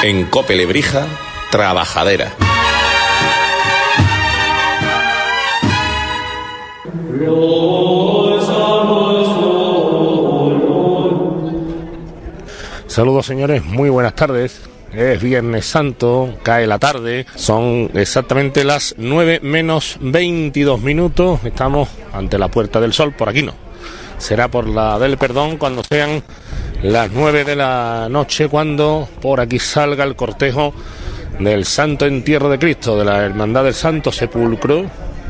En COPE Lebrija, Trabajadera. Saludos, señores, muy buenas tardes. Es Viernes Santo, cae la tarde, son exactamente las 9 menos 22 minutos. Estamos ante la Puerta del Sol, por aquí no. Será por la del Perdón cuando sean las 9 de la noche, cuando por aquí salga el cortejo del Santo Entierro de Cristo, de la Hermandad del Santo Sepulcro.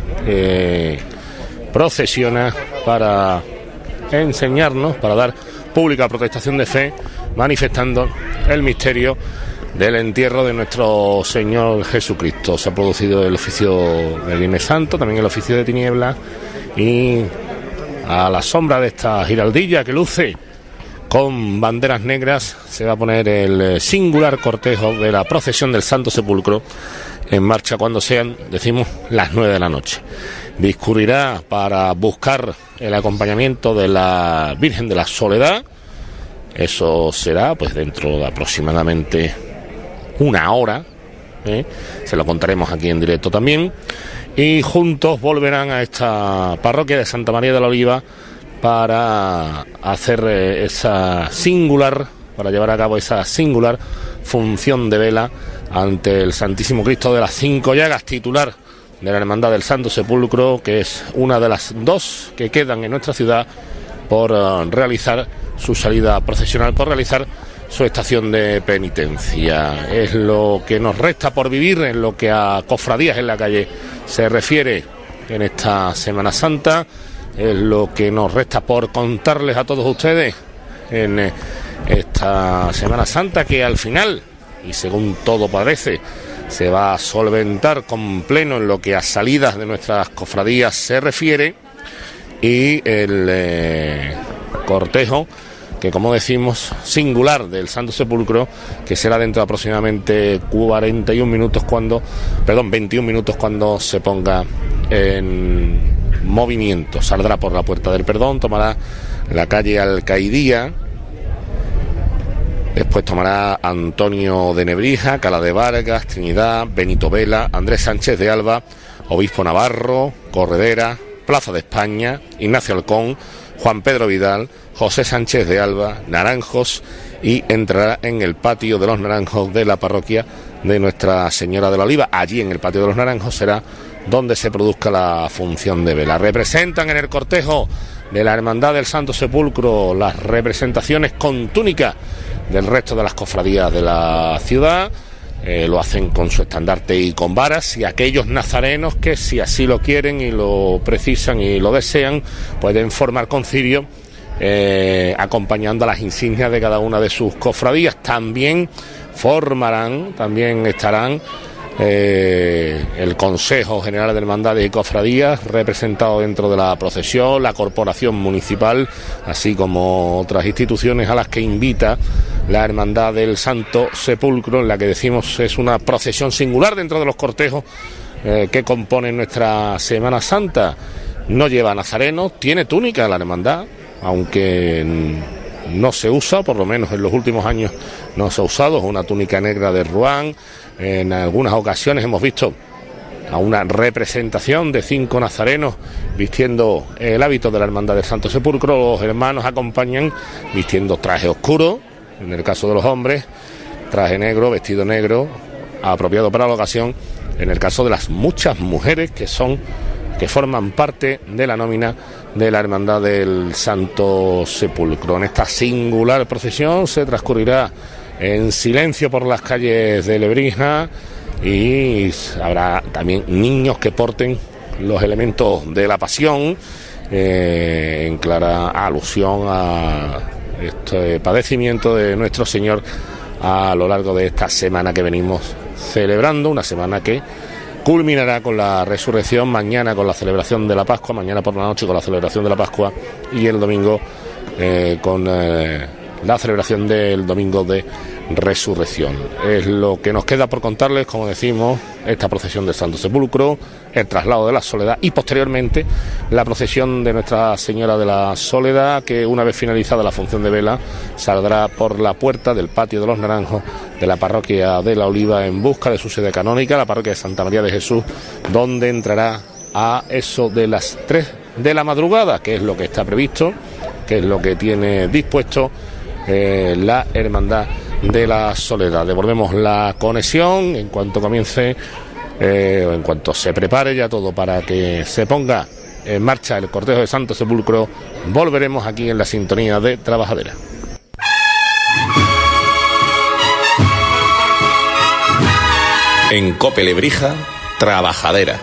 Procesiona para enseñarnos, para dar pública protestación de fe, manifestando el misterio del entierro de nuestro Señor Jesucristo. Se ha producido el oficio del Viernes Santo, también el oficio de tinieblas, y a la sombra de esta giraldilla que luce con banderas negras se va a poner el singular cortejo de la procesión del Santo Sepulcro en marcha cuando sean, decimos, las 9 de la noche. Discurrirá para buscar el acompañamiento de la Virgen de la Soledad. Eso será pues dentro de aproximadamente una hora, se lo contaremos aquí en directo también, y juntos volverán a esta parroquia de Santa María de la Oliva para hacer para llevar a cabo esa singular función de vela ante el Santísimo Cristo de las Cinco Llagas, titular de la Hermandad del Santo Sepulcro, que es una de las dos que quedan en nuestra ciudad por realizar su salida procesional, por realizar su estación de penitencia. Es lo que nos resta por vivir en lo que a cofradías en la calle se refiere en esta Semana Santa. Es lo que nos resta por contarles a todos ustedes en esta Semana Santa, que al final, y según todo parece, se va a solventar con pleno en lo que a salidas de nuestras cofradías se refiere, y el cortejo, que como decimos, singular del Santo Sepulcro, que será dentro de aproximadamente 21 minutos cuando se ponga en movimiento. Saldrá por la Puerta del Perdón, tomará la calle Alcaidía, después tomará Antonio de Nebrija, Cala de Vargas, Trinidad, Benito Vela, Andrés Sánchez de Alba, Obispo Navarro, Corredera, Plaza de España, Ignacio Halcón, Juan Pedro Vidal, José Sánchez de Alba, Naranjos, y entrará en el patio de los Naranjos de la parroquia de Nuestra Señora de la Oliva. Allí en el patio de los Naranjos será donde se produzca la función de vela. Representan en el cortejo de la Hermandad del Santo Sepulcro las representaciones con túnica del resto de las cofradías de la ciudad. Lo hacen con su estandarte y con varas, y aquellos nazarenos que, si así lo quieren y lo precisan y lo desean, pueden formar concilio acompañando a las insignias de cada una de sus cofradías. También estarán el Consejo General de Hermandades y Cofradías representado dentro de la procesión, la Corporación Municipal, así como otras instituciones a las que invita la Hermandad del Santo Sepulcro, en la que decimos es una procesión singular dentro de los cortejos que componen nuestra Semana Santa. No lleva nazarenos, tiene túnica la hermandad, aunque no se usa, por lo menos en los últimos años no se ha usado. Es una túnica negra de ruán. En algunas ocasiones hemos visto a una representación de 5 nazarenos vistiendo el hábito de la Hermandad del Santo Sepulcro. Los hermanos acompañan vistiendo traje oscuro, en el caso de los hombres, traje negro, vestido negro, apropiado para la ocasión, en el caso de las muchas mujeres que forman parte de la nómina de la Hermandad del Santo Sepulcro. En esta singular procesión se transcurrirá en silencio por las calles de Lebrija, y habrá también niños que porten los elementos de la pasión, en clara alusión a este padecimiento de nuestro Señor a lo largo de esta semana que venimos celebrando, una semana que culminará con la resurrección, mañana con la celebración de la Pascua, mañana por la noche con la celebración de la Pascua, y el domingo con la celebración del Domingo de Resurrección. Es lo que nos queda por contarles, como decimos, esta procesión del Santo Sepulcro, el traslado de la Soledad y posteriormente la procesión de Nuestra Señora de la Soledad, que una vez finalizada la función de vela saldrá por la puerta del Patio de los Naranjos de la Parroquia de la Oliva en busca de su sede canónica, la Parroquia de Santa María de Jesús, donde entrará a eso de las 3 de la madrugada, que es lo que está previsto, que es lo que tiene dispuesto la Hermandad de la Soledad. Devolvemos la conexión en cuanto comience o en cuanto se prepare ya todo para que se ponga en marcha el cortejo de Santo Sepulcro. Volveremos aquí en la sintonía de Trabajadera. En COPE Lebrija, Trabajadera.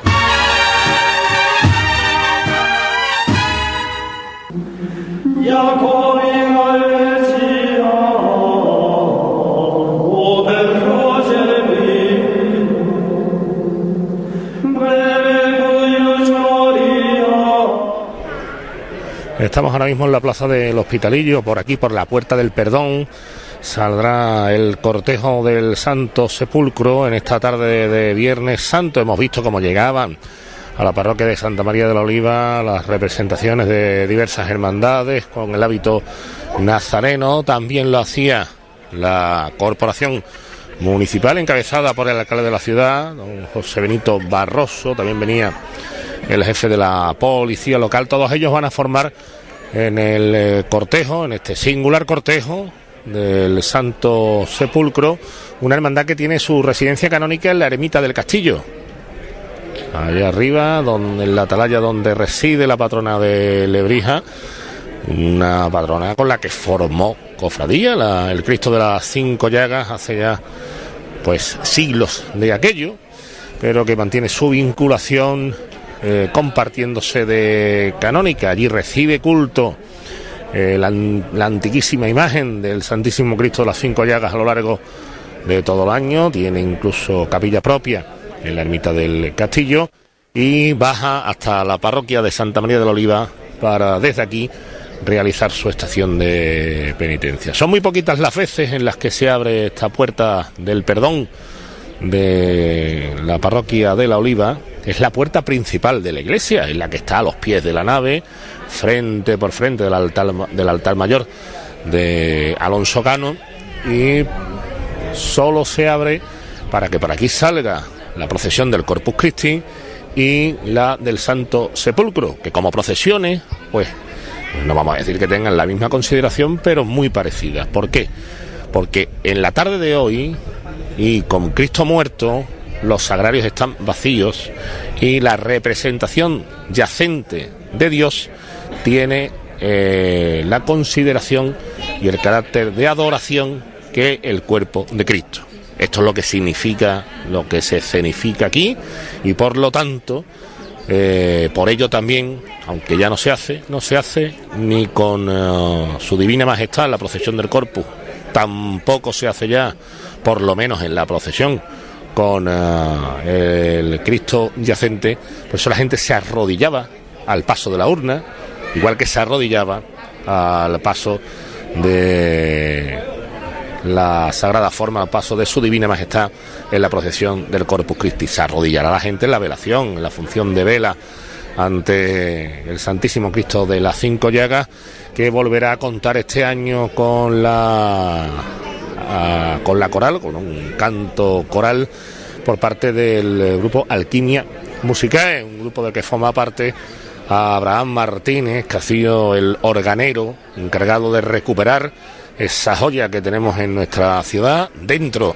Estamos ahora mismo en la plaza del Hospitalillo, por aquí, por la Puerta del Perdón. Saldrá el cortejo del Santo Sepulcro en esta tarde de Viernes Santo. Hemos visto cómo llegaban a la parroquia de Santa María de la Oliva las representaciones de diversas hermandades con el hábito nazareno. También lo hacía la corporación municipal encabezada por el alcalde de la ciudad, don José Benito Barroso. También venía el jefe de la policía local. Todos ellos van a formar en el cortejo, en este singular cortejo del Santo Sepulcro, una hermandad que tiene su residencia canónica en la ermita del Castillo, allá arriba, donde en la atalaya donde reside la patrona de Lebrija, una patrona con la que formó cofradía, el Cristo de las 5 Llagas, hace ya pues siglos de aquello, pero que mantiene su vinculación compartiéndose de canónica. Allí recibe culto la antiquísima imagen del Santísimo Cristo de las 5 Llagas a lo largo de todo el año. Tiene incluso capilla propia en la ermita del Castillo y baja hasta la parroquia de Santa María de la Oliva para desde aquí realizar su estación de penitencia. Son muy poquitas las veces en las que se abre esta puerta del perdón de la parroquia de la Oliva. Es la puerta principal de la iglesia, es la que está a los pies de la nave, frente por frente del altar mayor de Alonso Cano, y solo se abre para que por aquí salga la procesión del Corpus Christi y la del Santo Sepulcro, que como procesiones, pues no vamos a decir que tengan la misma consideración, pero muy parecidas. ¿Por qué? Porque en la tarde de hoy, y con Cristo muerto, los sagrarios están vacíos y la representación yacente de Dios tiene la consideración y el carácter de adoración que el cuerpo de Cristo. Esto es lo que significa, lo que se escenifica aquí, y por lo tanto, por ello también, aunque ya no se hace ni con su Divina Majestad la procesión del Corpus, tampoco se hace ya, por lo menos en la procesión con el Cristo yacente. Por eso la gente se arrodillaba al paso de la urna, igual que se arrodillaba al paso de la Sagrada Forma, al paso de su Divina Majestad en la procesión del Corpus Christi. Se arrodillará la gente en la velación, en la función de vela ante el Santísimo Cristo de las 5 Llagas, que volverá a contar este año con la coral, con un canto coral por parte del grupo Alquimia Musicae, un grupo del que forma parte a Abraham Martínez, que ha sido el organero encargado de recuperar esa joya que tenemos en nuestra ciudad dentro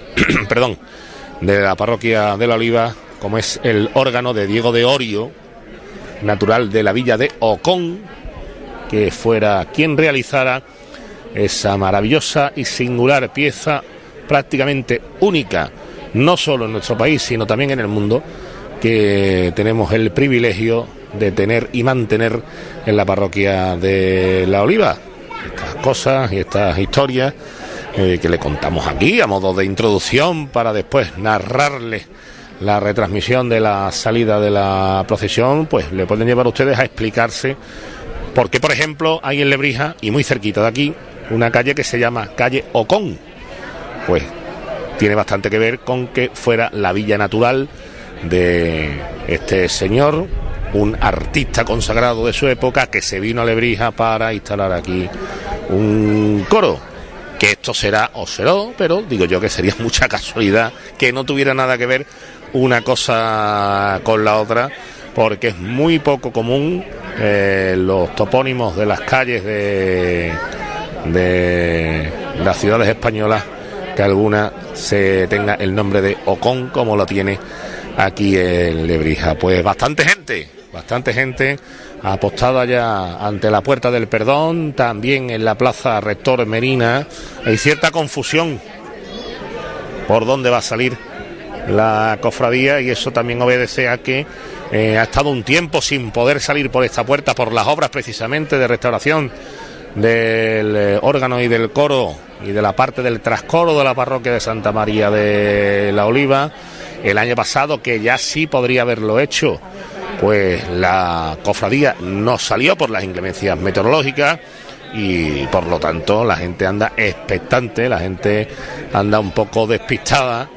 de la parroquia de la Oliva, como es el órgano de Diego de Orio, natural de la villa de Ocón, que fuera quien realizara esa maravillosa y singular pieza, prácticamente única, no solo en nuestro país, sino también en el mundo, que tenemos el privilegio de tener y mantener en la parroquia de la Oliva. Estas cosas y estas historias que le contamos aquí a modo de introducción, para después narrarles la retransmisión de la salida de la procesión, pues le pueden llevar a ustedes a explicarse por qué, por ejemplo, hay en Lebrija, y muy cerquita de aquí, una calle que se llama calle Ocón. Pues tiene bastante que ver con que fuera la villa natural de este señor, un artista consagrado de su época que se vino a Lebrija para instalar aquí un coro. Que esto será o será, pero digo yo que sería mucha casualidad que no tuviera nada que ver una cosa con la otra, porque es muy poco común los topónimos de las calles de las ciudades españolas que alguna se tenga el nombre de Ocón como lo tiene aquí en Lebrija. Pues bastante gente apostada ya ante la Puerta del Perdón, también en la Plaza Rector Merina. Hay cierta confusión por dónde va a salir la cofradía, y eso también obedece a que ha estado un tiempo sin poder salir por esta puerta por las obras precisamente de restauración del órgano y del coro y de la parte del trascoro de la parroquia de Santa María de la Oliva. El año pasado, que ya sí podría haberlo hecho, pues la cofradía no salió por las inclemencias meteorológicas y por lo tanto la gente anda expectante, la gente anda un poco despistada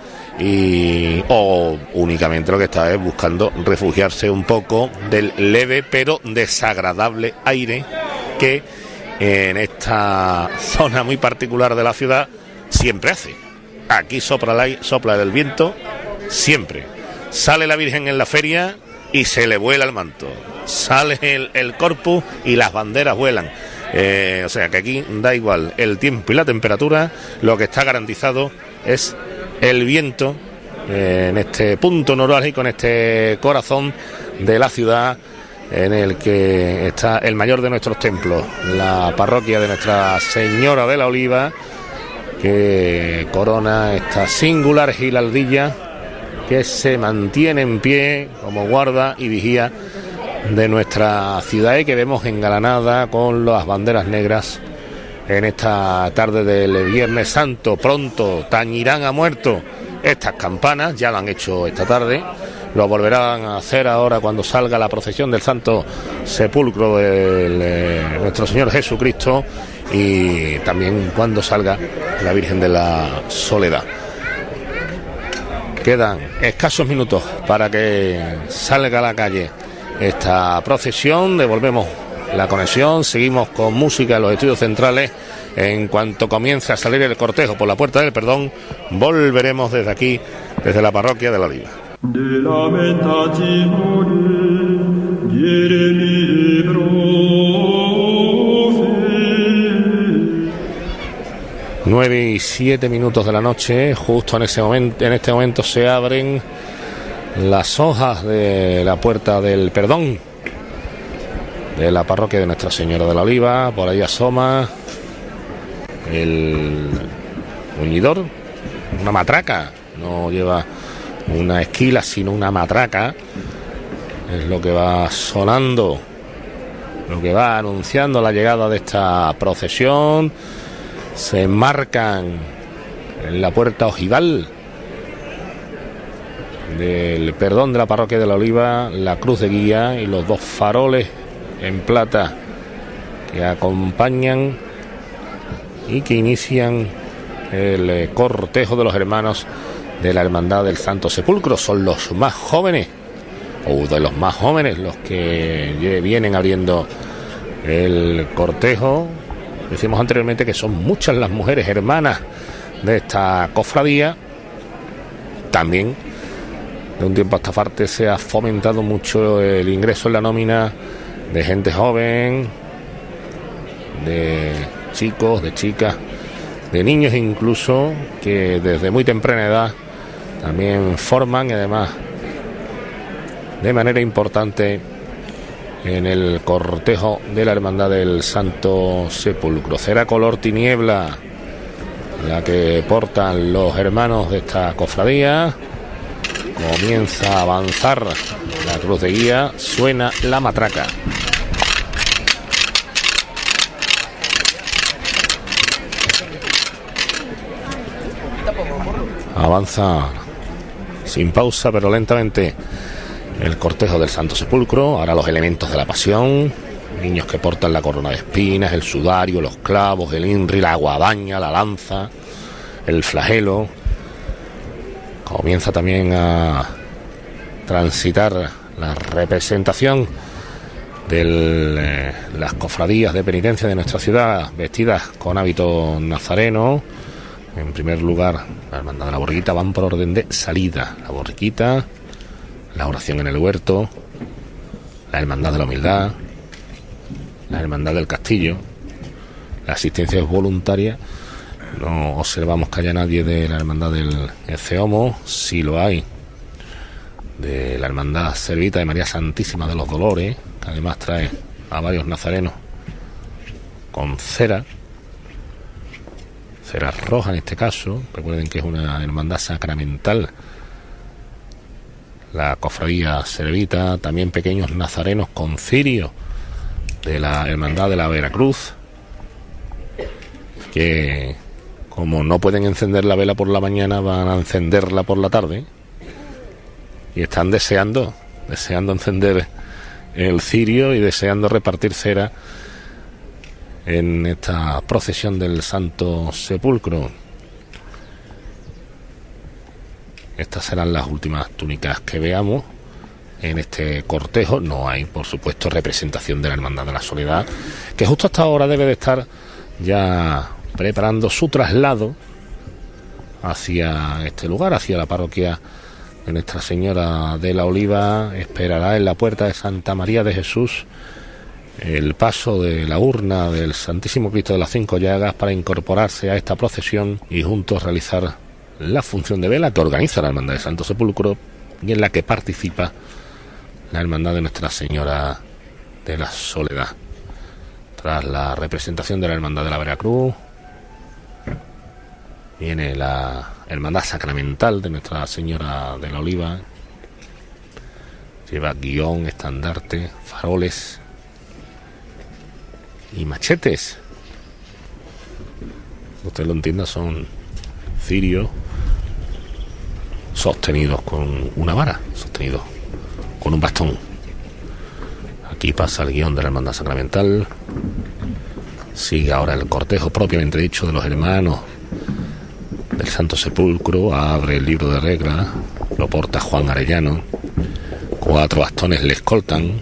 o únicamente lo que está es buscando refugiarse un poco del leve pero desagradable aire que en esta zona muy particular de la ciudad siempre hace. Aquí sopla el viento siempre. Sale la Virgen en la feria y se le vuela el manto. Sale el corpus y las banderas vuelan. O sea que aquí da igual el tiempo y la temperatura, lo que está garantizado es el viento en este punto neurálgico, en este corazón de la ciudad en el que está el mayor de nuestros templos, la parroquia de Nuestra Señora de la Oliva, que corona esta singular giraldilla que se mantiene en pie como guarda y vigía de nuestra ciudad y que vemos engalanada con las banderas negras en esta tarde del Viernes Santo. Pronto tañirán a muerto estas campanas, ya lo han hecho esta tarde, lo volverán a hacer ahora cuando salga la procesión del Santo Sepulcro de nuestro Señor Jesucristo y también cuando salga la Virgen de la Soledad. Quedan escasos minutos para que salga a la calle esta procesión. Devolvemos la conexión, seguimos con música en los estudios centrales. En cuanto comience a salir el cortejo por la Puerta del Perdón, volveremos desde aquí, desde la parroquia de la Oliva. 9:07 de la noche. Justo en este momento se abren las hojas de la Puerta del Perdón de la parroquia de Nuestra Señora de la Oliva. Por ahí asoma el muñidor, una matraca, no lleva una esquila sino una matraca, es lo que va sonando, lo que va anunciando la llegada de esta procesión. Se enmarcan en la puerta ojival del Perdón de la parroquia de la Oliva la cruz de guía y los dos faroles en plata que acompañan y que inician el cortejo de los hermanos de la Hermandad del Santo Sepulcro. Son los más jóvenes, o de los más jóvenes, los que vienen abriendo el cortejo. Decíamos anteriormente que son muchas las mujeres hermanas de esta cofradía. También de un tiempo a esta parte se ha fomentado mucho el ingreso en la nómina de gente joven, de chicos, de chicas, de niños incluso, que desde muy temprana edad también forman y además de manera importante en el cortejo de la Hermandad del Santo Sepulcro. Será color tiniebla la que portan los hermanos de esta cofradía. Comienza a avanzar la cruz de guía, suena la matraca. Avanza sin pausa pero lentamente el cortejo del Santo Sepulcro. Ahora los elementos de la Pasión niños que portan la corona de espinas, el sudario, los clavos, el inri, la guadaña, la lanza, el flagelo. Comienza también a transitar la representación de las cofradías de penitencia de nuestra ciudad, vestidas con hábito nazareno. En primer lugar, la hermandad de la borriquita, van por orden de salida. La borriquita, la oración en el huerto, la hermandad de la humildad, la hermandad del castillo. La asistencia es voluntaria. No observamos que haya nadie de la hermandad del Eceomo. Sí lo hay de la hermandad servita de María Santísima de los Dolores, que además trae a varios nazarenos con cera roja en este caso. Recuerden que es una hermandad sacramental la cofradía servita. También pequeños nazarenos con cirio de la hermandad de la Veracruz, que como no pueden encender la vela por la mañana, van a encenderla por la tarde y están deseando encender el cirio y deseando repartir cera en esta procesión del Santo Sepulcro. Estas serán las últimas túnicas que veamos en este cortejo. No hay, por supuesto, representación de la Hermandad de la Soledad, que justo hasta ahora debe de estar ya preparando su traslado hacia este lugar, hacia la parroquia de Nuestra Señora de la Oliva. Esperará en la puerta de Santa María de Jesús el paso de la urna del Santísimo Cristo de las Cinco Llagas para incorporarse a esta procesión y juntos realizar la función de vela que organiza la Hermandad de Santo Sepulcro y en la que participa la Hermandad de Nuestra Señora de la Soledad. Tras la representación de la Hermandad de la Veracruz, viene la Hermandad Sacramental de Nuestra Señora de la Oliva. Lleva guión, estandarte, faroles y machetes. Usted lo entienda, son cirios sostenidos con una vara, sostenidos con un bastón. Aquí pasa el guión de la Hermandad Sacramental. Sigue ahora el cortejo propiamente dicho de los hermanos del Santo Sepulcro. Abre el libro de reglas, lo porta Juan Arellano. 4 bastones le escoltan.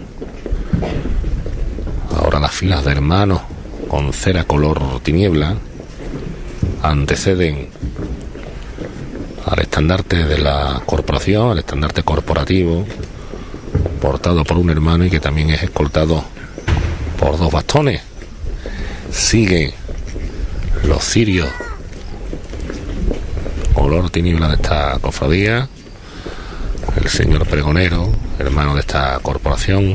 Ahora las filas de hermanos con cera color tiniebla anteceden al estandarte de la corporación, al estandarte corporativo, portado por un hermano y que también es escoltado por 2 bastones. Sigue los cirios color tiniebla de esta cofradía, el señor pregonero, hermano de esta corporación,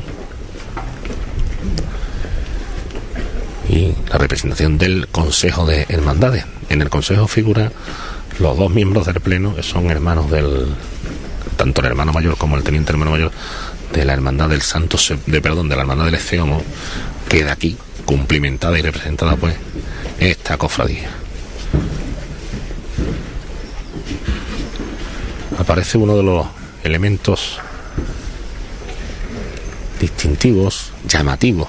y la representación del Consejo de Hermandades. En el Consejo figuran los 2 miembros del Pleno, que son hermanos tanto el hermano mayor como el teniente hermano mayor de la Hermandad del de la Hermandad del Eceomo. Queda aquí cumplimentada y representada pues esta cofradía. Aparece uno de los elementos distintivos, llamativos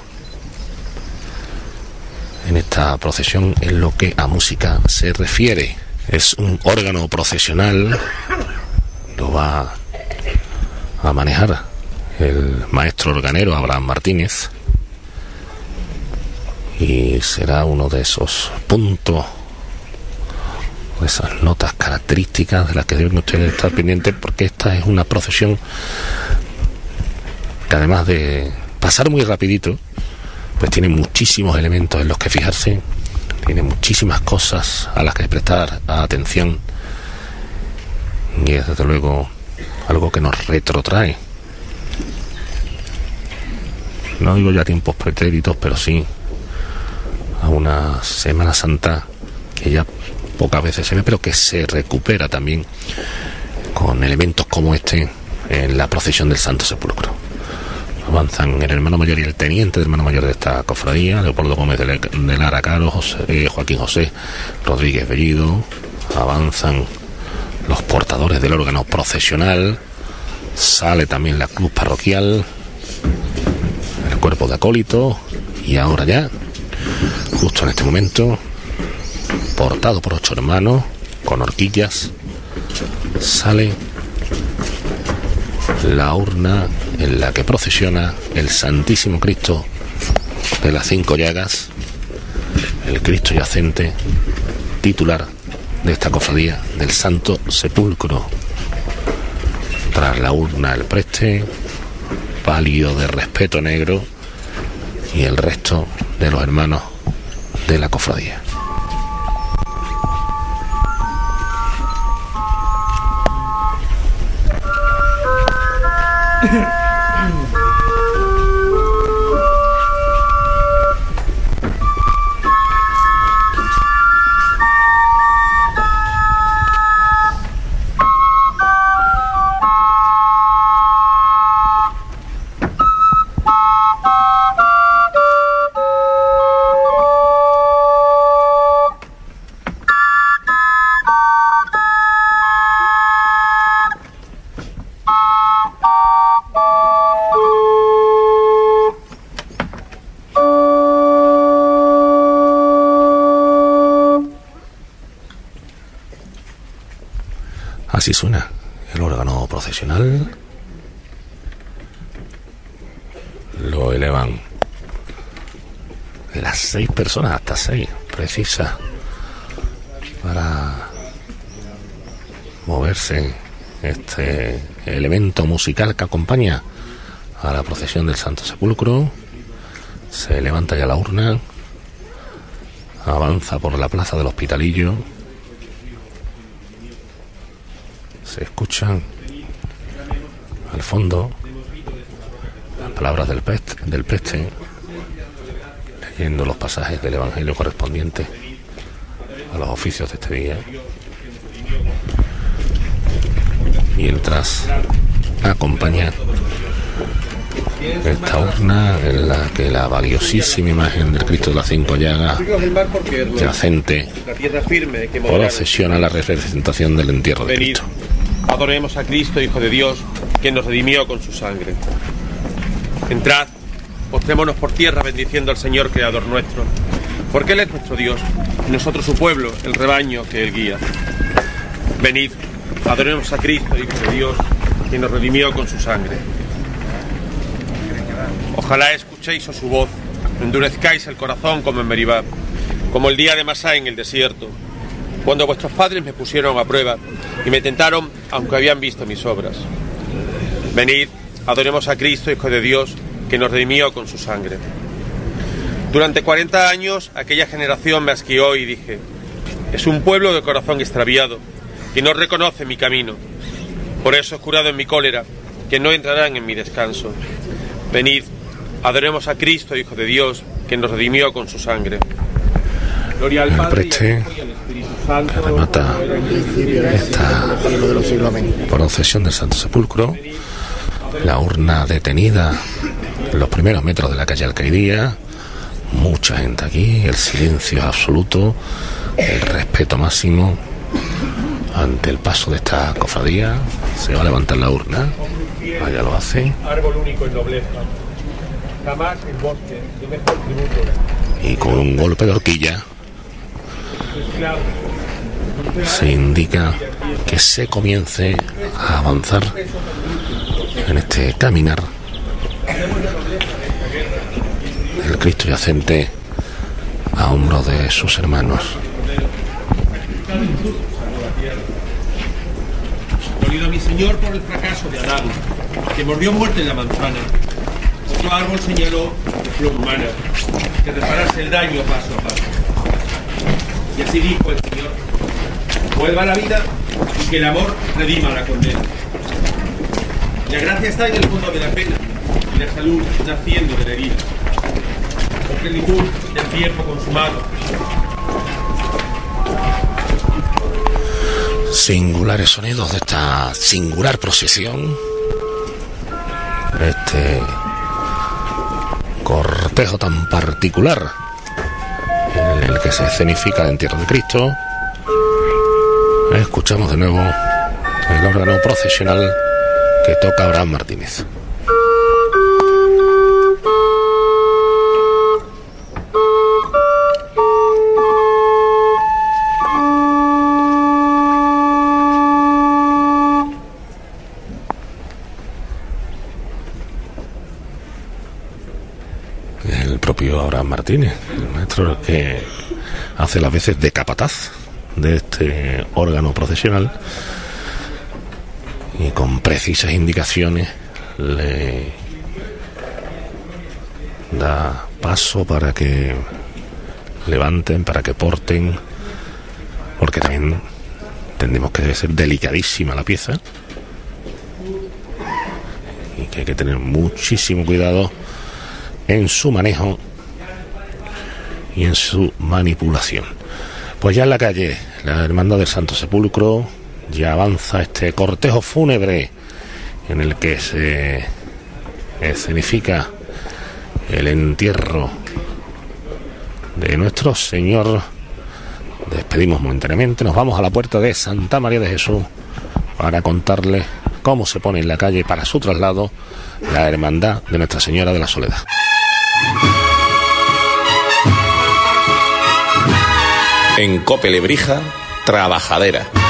en esta procesión en lo que a música se refiere. Es un órgano procesional, lo va a manejar el maestro organero Abraham Martínez, y será uno de esos puntos, de esas notas características de las que deben ustedes estar pendientes, porque esta es una procesión que, además de pasar muy rapidito, pues tiene muchísimos elementos en los que fijarse, tiene muchísimas cosas a las que prestar atención, y es desde luego algo que nos retrotrae, no digo ya tiempos pretéritos, pero sí a una Semana Santa que ya pocas veces se ve, pero que se recupera también con elementos como este en la procesión del Santo Sepulcro. Avanzan el hermano mayor y el teniente de hermano mayor de esta cofradía, Leopoldo Gómez de Lara Caro, Joaquín José Rodríguez Bellido. Avanzan los portadores del órgano procesional, sale también la cruz parroquial, el cuerpo de acólitos, Y ahora ya, justo en este momento, portado por 8 hermanos, con horquillas, sale la urna en la que procesiona el Santísimo Cristo de las 5 llagas, el Cristo yacente, titular de esta cofradía del Santo Sepulcro. Tras la urna el preste, palio de respeto negro, y el resto de los hermanos de la cofradía. Así suena el órgano procesional. Lo elevan las 6 personas, hasta 6 precisas, para moverse este elemento musical que acompaña a la procesión del Santo Sepulcro. Se levanta ya la urna, avanza por la plaza del Hospitalillo. Se escuchan al fondo las palabras del preste leyendo los pasajes del Evangelio correspondientes a los oficios de este día, mientras acompaña esta urna en la que la valiosísima imagen del Cristo de las 5 llagas yacente procesiona la representación del entierro de Cristo. Adoremos a Cristo, Hijo de Dios, que nos redimió con su sangre. Entrad, postrémonos por tierra bendiciendo al Señor Creador nuestro, porque Él es nuestro Dios, y nosotros su pueblo, el rebaño que Él guía. Venid, adoremos a Cristo, Hijo de Dios, que nos redimió con su sangre. Ojalá escuchéis su voz, endurezcáis el corazón como en Meribá, como el día de Masá en el desierto, cuando vuestros padres me pusieron a prueba y me tentaron aunque habían visto mis obras. Venid, adoremos a Cristo, Hijo de Dios, que nos redimió con su sangre. Durante 40 años aquella generación me asqueó y dije: es un pueblo de corazón extraviado, que no reconoce mi camino. Por eso he jurado en mi cólera que no entrarán en mi descanso. Venid, adoremos a Cristo, Hijo de Dios, que nos redimió con su sangre. Gloria al Padre, preste y al Hijo y al Espíritu Santo, remata esta procesión del Santo Sepulcro. La urna detenida en los primeros metros de la calle Alcaidía. Mucha gente aquí, el silencio absoluto, el respeto máximo ante el paso de esta cofradía. Se va a levantar la urna, allá lo hace, árbol único en nobleza, jamás el bosque de mejor tributo. y con un golpe de horquilla se indica que se comience a avanzar en este caminar el Cristo yacente a hombros de sus hermanos. Dolido mi Señor por el fracaso de Adán, que mordió muerte en la manzana. Otro árbol señaló de flor humana, que reparase el daño paso a paso. Y así dijo el Señor: vuelva a la vida y que el amor redima la condena. La gracia está en el fondo de la pena y la salud naciendo de la herida. La plenitud del tiempo consumado. Singulares sonidos de esta singular procesión, este cortejo tan particular en el que se escenifica el entierro de Cristo. Escuchamos de nuevo el órgano procesional que toca Abraham Martínez. Martínez, el maestro que hace las veces de capataz de este órgano procesional y con precisas indicaciones le da paso para que levanten, para que porten, porque también entendemos que debe ser delicadísima la pieza y que hay que tener muchísimo cuidado en su manejo y en su manipulación. Pues ya en la calle, la Hermandad del Santo Sepulcro, ya avanza este cortejo fúnebre en el que se escenifica el entierro de nuestro Señor. Despedimos momentáneamente, nos vamos a la puerta de Santa María de Jesús para contarles cómo se pone en la calle para su traslado la Hermandad de Nuestra Señora de la Soledad. En Cope Lebrija, Trabajadera.